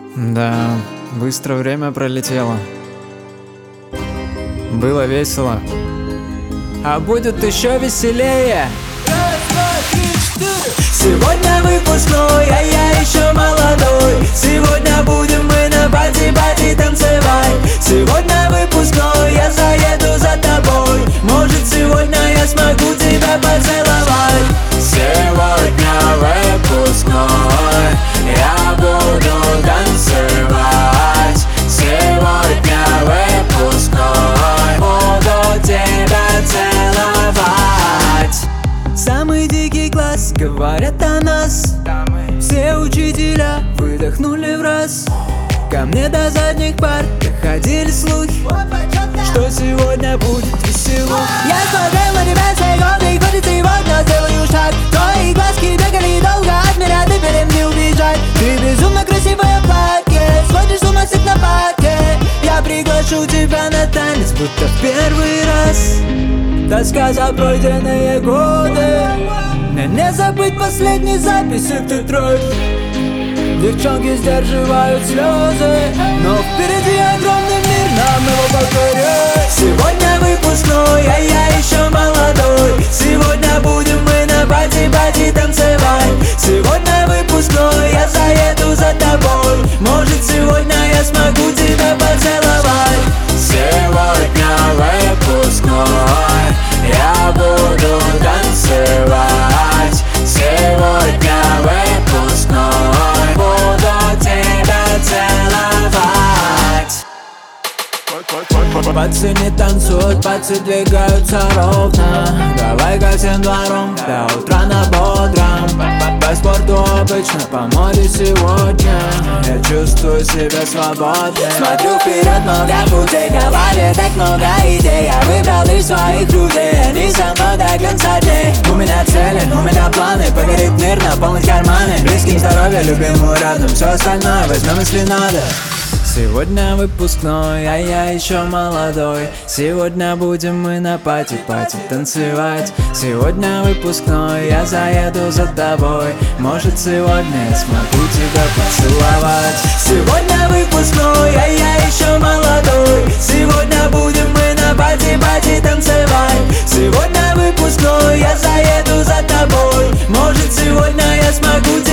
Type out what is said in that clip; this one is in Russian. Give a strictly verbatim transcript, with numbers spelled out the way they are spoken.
Да, быстро время пролетело. Было весело. А будет еще веселее. Сегодня выпускной, а я еще молодой. Сегодня будем мы на пати-пати танцевать. Сегодня выпускной, я заеду за тобой. Может, сегодня я смогу тебя поцеловать. Сегодня выпускной, я буду танцевать. Сегодня выпускной, буду тебя целовать. Самый дикий класс, говорят о нас. Все учителя выдохнули в раз. Ко мне до задних пар доходили слухи, что сегодня будет весело. Я смотрел на тебя все годы, и хоть сегодня сделаю шаг. Твои глазки бегали долго, от меня ты перед не убежать. Ты безумно красивое платье, сводишь с ума всех на парке. Я приглашу тебя на танец, будто в первый раз. Тоска за пройденные годы, мне не забыть последней записи в тетрадь. Девчонки сдерживают слезы, но впереди огромный мир, нам его покорять. Сегодня выпускной, а я еще молодой. Сегодня будем мы на пати-пати танцевать. Сегодня выпускной, я заеду за тобой. Может, сегодня я смогу тебя поцеловать. Сегодня выпускной, я буду танцевать. Сегодня выпускной, буду тебя целовать. Пацы не танцуют, пацы двигаются ровно. Давай-ка всем двором, до утра на бодром. По спорту обычно, по моде сегодня. Я чувствую себя свободным. Смотрю вперед, много путей, в голове так много идей. Я выбрал из своих людей, они со мной до конца дней. У меня цели, у меня планы, погорит мир, наполнить карманы. Близким здоровье, любимому родным, все остальное возьмем, если надо. Сегодня выпускной, а я еще молодой. Сегодня будем мы на пати-пати танцевать. Сегодня выпускной, я заеду за тобой. Может, сегодня я смогу тебя поцеловать. Сегодня выпускной, а я еще молодой. Сегодня будем мы на пати-пати танцевать. Сегодня выпускной, я заеду за тобой. Может, сегодня я смогу